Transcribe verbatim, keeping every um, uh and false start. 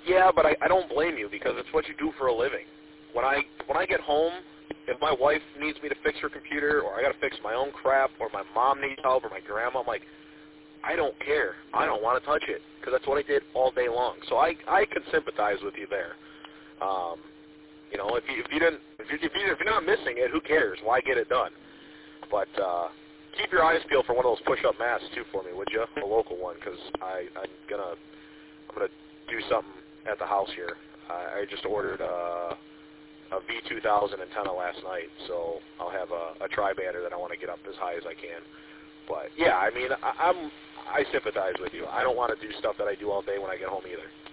Yeah, but I, I don't blame you because it's what you do for a living. When I when I get home, if my wife needs me to fix her computer, or I got to fix my own crap, or my mom needs help, or my grandma, I'm like, I don't care. I don't want to touch it because that's what I did all day long. So I I can sympathize with you there. Um, you know, if you if you didn't if you if, you, if you're not missing it, who cares? Why get it done? But uh, keep your eyes peeled for one of those push-up masks too for me, would you? A local one, because I I'm gonna I'm gonna do something at the house here. I, I just ordered uh, a V two thousand antenna last night, so I'll have a, a tri-bander that I want to get up as high as I can. But yeah, I mean, I, I'm I sympathize with you. I don't want to do stuff that I do all day when I get home either.